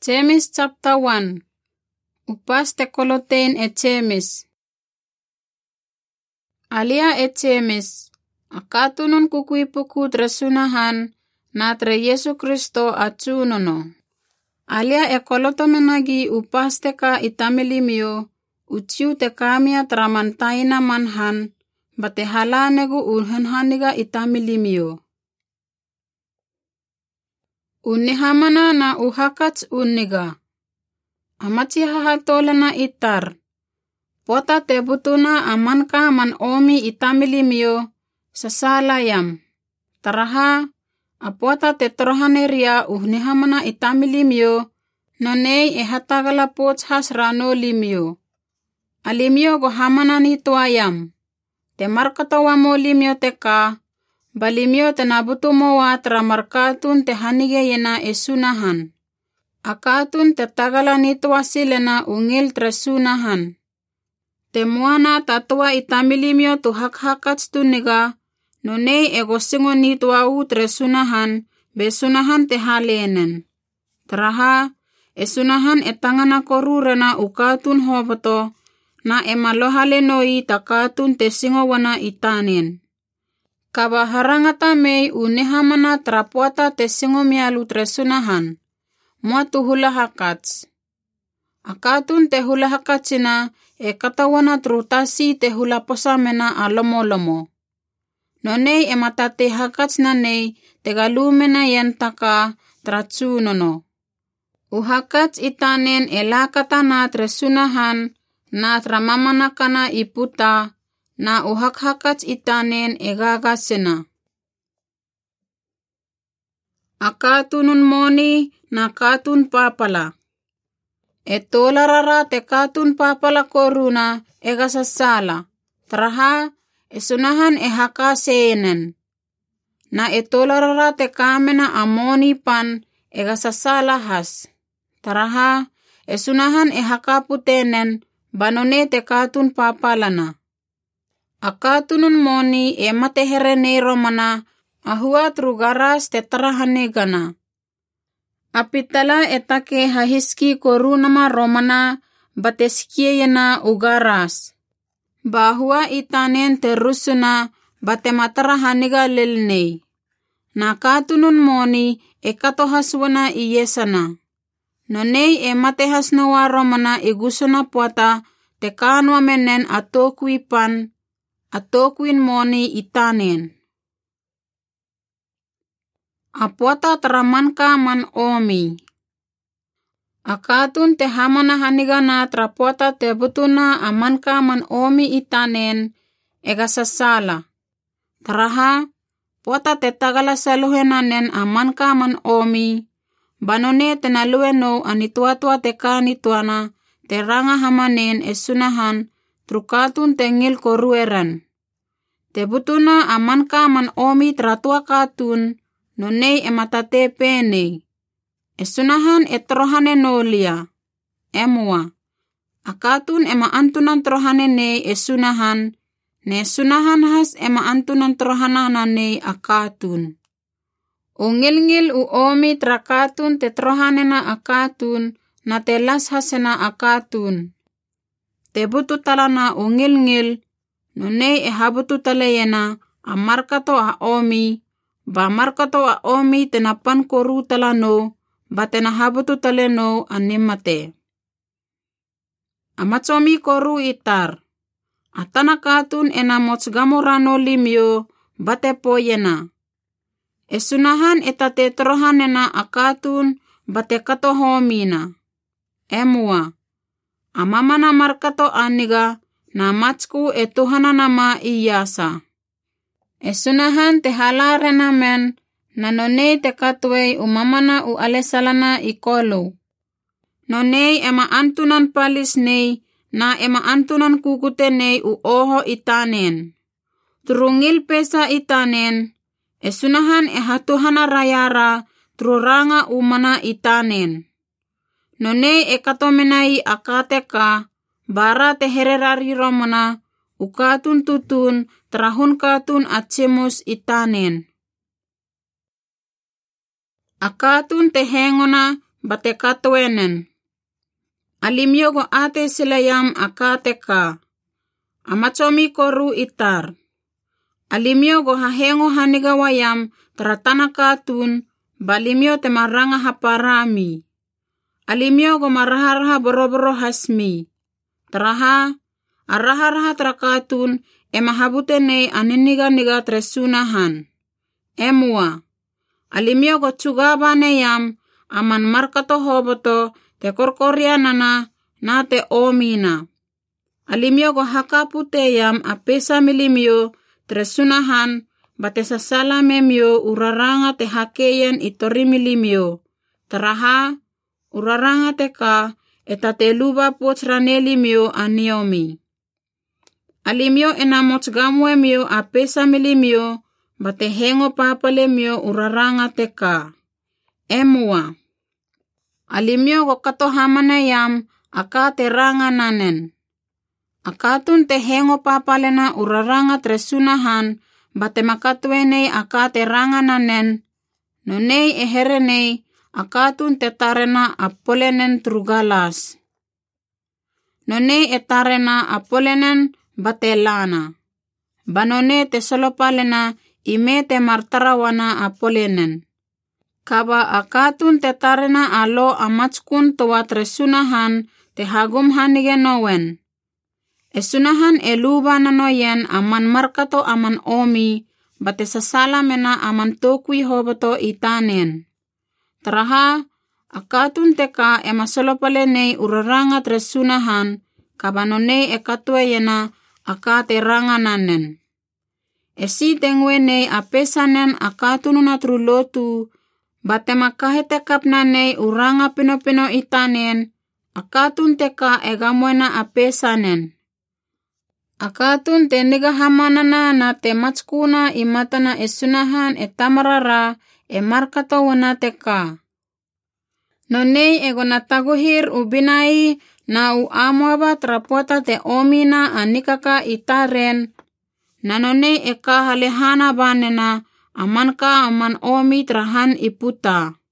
James chapter 1. Upas te kolotein e James. Alia e James. Akatunun kukuipuku tresunahan na tre Yesu Kristo acunono. Alia e kolotomenagi upas te ka itamilimio uciu te kamia tramantaina manhan bate halanegu unhanhaniga itamilimio. Unihamana na uhakats uniga. Amachi hahatolena itar. Pota te butuna amanka man omi itamilimio sasalayam. Taraha apota te trohaneria unihamana itamilimio nonei e hatagala pots has rano limio. Alimio gohamana ni tuayam. Te markatawa mo limio te ka. Balimio te nabutumo wa tramarkatun te hanige yena esunahan. Akatun te tagala nituasilena ungil tresunahan. Te muana tatua itamilimio tu hakhakats tuniga, nonei egosingo nituau tresunahan, besunahan te halenen. Teraha, esunahan etangana korurena ukatun hoboto, na emalohalenoi takatun te singo wana itanen. Kabaharangata mei unihamana trapuata te singo mialu tresunahan. Mua tu hulahakats. Akatun te hulahakatsina e katawana trutasi te hulaposamena alomo-lomo. Nonei e matate hakats na nei te galumena yentaka tracunono. Uhakats itanen e lakatana tresunahan na tramamanakana iputa na uhakhakats itanen e gagasena. Akatunun moni na katun papala. E tolarara te katun papala koruna e gasasala. Teraha e sunahan e hakaseenen. Na e tolarara te kamena amoni pan e gasasala has. Teraha e sunahan e hakaputenen banone te katun papalana. Akatunun moni e mateherene romana ahua trugaras te tarahanegana. Apitala etake hahiski korunama romana bateskiyena ugaras. Bahua itanen terusuna batematarahanega lelnei. Nakatunun moni e katohaswana iyesana. Nonei e matehasnawa romana igusuna puata te kanwa menen atokui pan, atokuin moni itanen. Apuata tramanka man omi. Akatun te hamana hanigana trapuata te butuna amanka man omi itanen egasasala. Teraha, puata te tagala saluhenanen amanka man omi. Banone te nalueno anituatua te kanituana te ranga hamanen esunahan trukatun te ngil korueran. Te butuna amanka man omi tratua katun. Nonei e matate penei. Esunahan e trohane nolia. Emua. Akatun e maantunan trohane nei esunahan. Ne sunahan has e maantunan trohanana nei akatun. Ungil-ngil u omi trakatun te trohane na akatun na te las hasena akatun. Te butu talana ungil-ngil. Nonei e habutu taleyena amarkato a omi. Ba markato a omi te napan koru talano, ba te nahabutu taleno animate. Amatsomi koru itar. Atana katun ena motsgamorano limio, ba te poyena. Esunahan etate trohanena akatun, ba te katohomina. Emua. Amamana markato aniga, na matsku e tuhananama iyasa. Esunahan te halarena men na nonei te katwei umamana u alesalana ikolo. Nonei ema antunan palis nei na ema antunan kukute nei u oho itanen. Turungil pesa itanen. Esunahan e hatuhana rayara truranga umana itanen. Nonei e katomenai akateka bara te hererari romana ukatun tutun terahun katun atsimus itanen. Akatun te hengona bate katwenen. Alimyo go ate silayam akate ka. Amachomi koru itar. Alimyo go hahengo hanigawayam taratana katun, balimyo te maranga haparami. Alimyo go maraharaha boroboro hasmi. Taraha, araharaha trakatun, mahabute nei aniniga-niga tresunahan. Emua, alimyo go tsugabane yam, aman markato hoboto, te korkorianana, na te omina. Alimyo go hakapute yam apesa milimyo, tresunahan, bate sasala memyo uraranga te hakeyen itorimilimyo. Taraha, uraranga te ka, etate luba pochranelimyo aniomi. Alimyo enamots gamuemyo apesa milimyo, bate hengo papalemyo uraranga te ka. Emua, alimyo go katohamana yam akate ranga nanen. Akatun te hengo papalena uraranga tresunahan, bate makatwenei akate ranga nanen, nonei eherenei akatun te tarena apolenen trugalas. Nonei etarena apolenen batelana. Banone te solopalena ime te martarawana apolenen. Kaba akatun te tarena alo amatskun towa tresunahan te hagum hanige nowen. Esunahan eluba nanoyen aman markato aman omi, bate sasala mena aman tokui hoboto itanen. Taraha, akatun teka emasolopalene uraranga tresunahan, kabanone ekatweyena akate rangananen. Esi tengwene apesanen akatununa trulotu, bate makahete kapnane uranga pino-pino itanen, akatun teka egamwena apesanen. Akatun te nigahamanana na te matskuna imatana esunahan etamarara markato wana teka. Nonei egona taguhir ubinai na uamwaba trapota te omina anikaka itaren, na nonei eka halehana banena amanka aman omi trahan iputa.